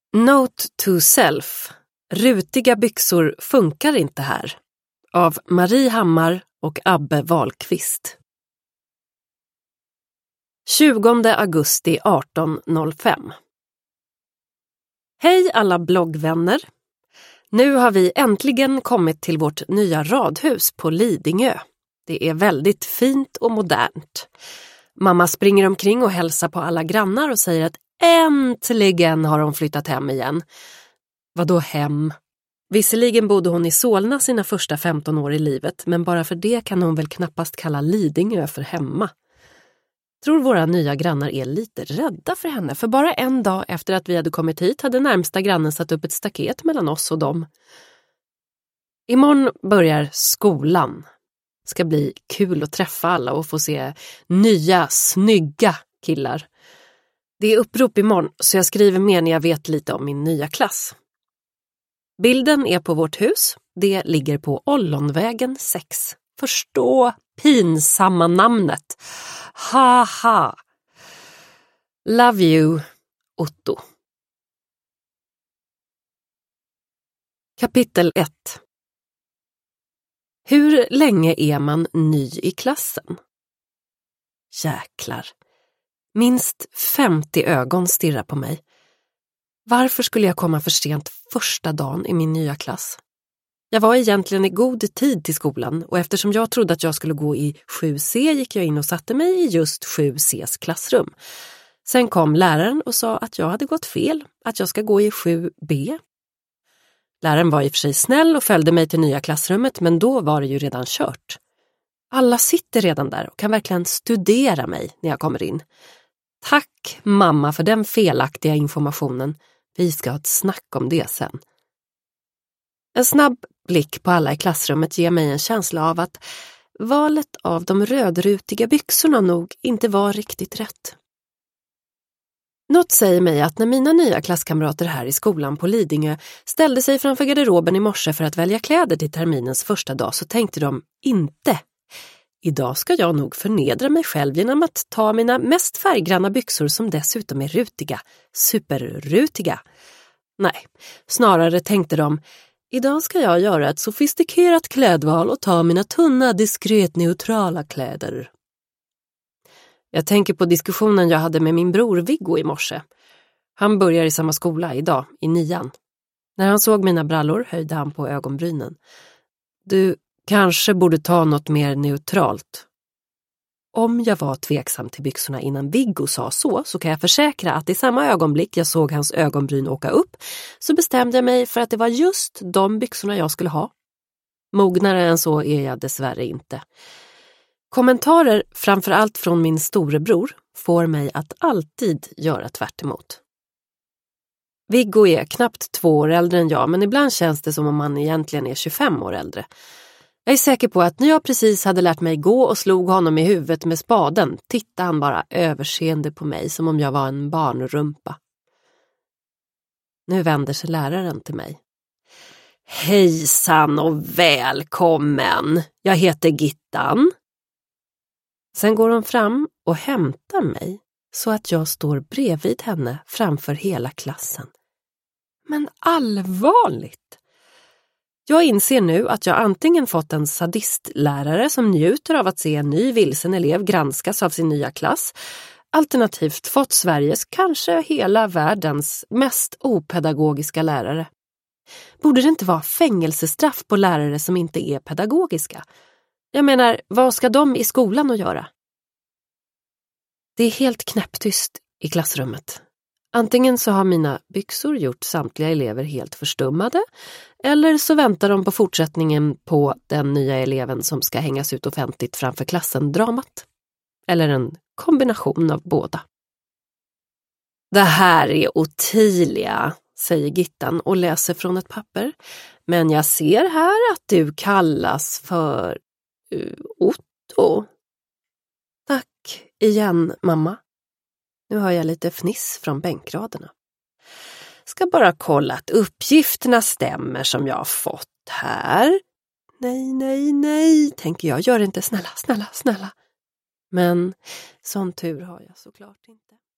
Note to self. Rutiga byxor funkar inte här. Av Marie Hammar och Abbe Wahlqvist. 20 augusti 18:05. Hej alla bloggvänner. Nu har vi äntligen kommit till vårt nya radhus på Lidingö. Det är väldigt fint och modernt. Mamma springer omkring och hälsar på alla grannar och säger att äntligen har hon flyttat hem igen. Vadå hem? Visserligen bodde hon i Solna sina första 15 år i livet, men bara för det kan hon väl knappast kalla Lidingö för hemma. Tror våra nya grannar är lite rädda för henne, för bara en dag efter att vi hade kommit hit hade närmsta grannen satt upp ett staket mellan oss och dem. Imorgon börjar skolan. Ska bli kul att träffa alla och få se nya, snygga killar. Det är upprop imorgon, så jag skriver mer när jag vet lite om min nya klass. Bilden är på vårt hus. Det ligger på Ollonvägen 6. Förstå pinsamma namnet. Haha. Love you, Otto. Kapitel 1. Hur länge är man ny i klassen? Jäklar. Minst 50 ögon stirrar på mig. Varför skulle jag komma för sent första dagen i min nya klass? Jag var egentligen i god tid till skolan och eftersom jag trodde att jag skulle gå i 7C gick jag in och satte mig i just 7Cs klassrum. Sen kom läraren och sa att jag hade gått fel, att jag ska gå i 7B. Läraren var i och för sig snäll och följde mig till nya klassrummet, men då var det ju redan kört. Alla sitter redan där och kan verkligen studera mig när jag kommer in. Tack mamma för den felaktiga informationen. Vi ska ha ett snack om det sen. En snabb blick på alla i klassrummet ger mig en känsla av att valet av de rödrutiga byxorna nog inte var riktigt rätt. Något säger mig att när mina nya klasskamrater här i skolan på Lidingö ställde sig framför garderoben i morse för att välja kläder till terminens första dag så tänkte de inte: idag ska jag nog förnedra mig själv genom att ta mina mest färggranna byxor som dessutom är rutiga, superrutiga. Nej, snarare tänkte de: idag ska jag göra ett sofistikerat klädval och ta mina tunna, diskret neutrala kläder. Jag tänker på diskussionen jag hade med min bror Viggo i morse. Han börjar i samma skola idag, i 9:an. När han såg mina brallor höjde han på ögonbrynen. Du kanske borde ta något mer neutralt. Om jag var tveksam till byxorna innan Viggo sa så kan jag försäkra att i samma ögonblick jag såg hans ögonbryn åka upp så bestämde jag mig för att det var just de byxorna jag skulle ha. Mognare än så är jag dessvärre inte. Kommentarer, framförallt från min storebror, får mig att alltid göra tvärt emot. Viggo är knappt 2 år äldre än jag, men ibland känns det som om han egentligen är 25 år äldre. Jag är säker på att när jag precis hade lärt mig gå och slog honom i huvudet med spaden tittade han bara överseende på mig som om jag var en barnrumpa. Nu vänder sig läraren till mig. Hejsan och välkommen! Jag heter Gittan. Sen går hon fram och hämtar mig så att jag står bredvid henne framför hela klassen. Men allvarligt! Jag inser nu att jag antingen fått en sadistlärare som njuter av att se en ny vilsen elev granskas av sin nya klass, alternativt fått Sveriges, kanske hela världens, mest opedagogiska lärare. Borde det inte vara fängelsestraff på lärare som inte är pedagogiska? Jag menar, vad ska de i skolan att göra? Det är helt knäpptyst i klassrummet. Antingen så har mina byxor gjort samtliga elever helt förstummade, eller så väntar de på fortsättningen på den nya eleven som ska hängas ut offentligt framför klassen-dramat. Eller en kombination av båda. Det här är Ottilia, säger Gittan och läser från ett papper. Men jag ser här att du kallas för Otto. Tack igen, mamma. Nu har jag lite fniss från bänkraderna. Ska bara kolla att uppgifterna stämmer som jag har fått här. Nej, tänker jag. Gör inte, snälla. Men sån tur har jag såklart inte.